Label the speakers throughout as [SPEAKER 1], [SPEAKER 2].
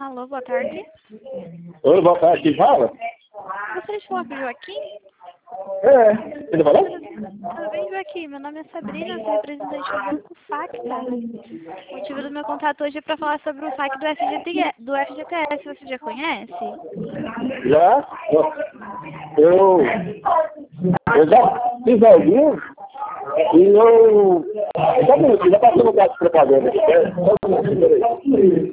[SPEAKER 1] Alô, boa tarde.
[SPEAKER 2] Oi, boa tarde, quem fala?
[SPEAKER 1] Gostaria de falar com o Joaquim?
[SPEAKER 2] Ele falou?
[SPEAKER 1] Tudo bem, Joaquim? Meu nome é Sabrina, sou representante do Banco Facta. O motivo do meu contato hoje é para falar sobre o saque do FGTS. Você já conhece?
[SPEAKER 2] Já? Eu já fiz alguns e eu... Só um minutinho, já passou no caso de propaganda aqui, né? Só um minutinho, peraí.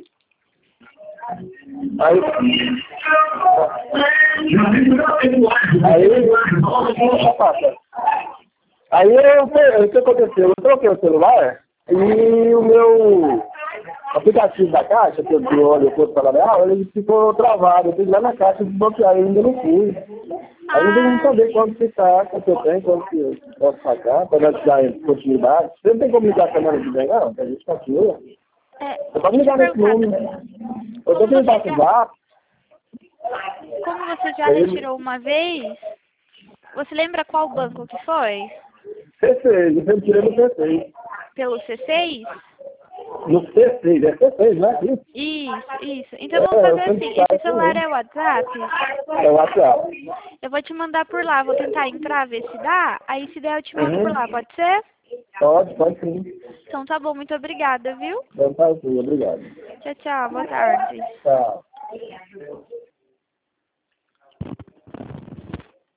[SPEAKER 2] O que aconteceu? Eu troquei o celular e o meu aplicativo da Caixa, que eu olho o Salarial, ele ficou travado. Eu fui lá na Caixa desbloquear e ainda não fui. Aí eu não saber quanto que tá, quanto eu tenho, quanto que eu posso pagar, para dar continuidade. Você não tem como ligar semana que vem, não? Que a gente continua. Você pode ligar nesse número. Eu tô tentando ativar.
[SPEAKER 1] Como você já retirou uma vez, você lembra qual banco que foi?
[SPEAKER 2] C6, eu tirei no C6.
[SPEAKER 1] Pelo C6?
[SPEAKER 2] No C6, é C6, né?
[SPEAKER 1] Isso. Então vamos fazer assim, esse celular é o WhatsApp?
[SPEAKER 2] É o WhatsApp.
[SPEAKER 1] Eu vou te mandar por lá, vou tentar entrar, ver se dá, aí se der eu te mando por lá, pode ser?
[SPEAKER 2] Pode sim.
[SPEAKER 1] Então tá bom, muito obrigada, viu?
[SPEAKER 2] Então tá sim, obrigado.
[SPEAKER 1] Tchau, tchau, boa tarde.
[SPEAKER 2] Tchau.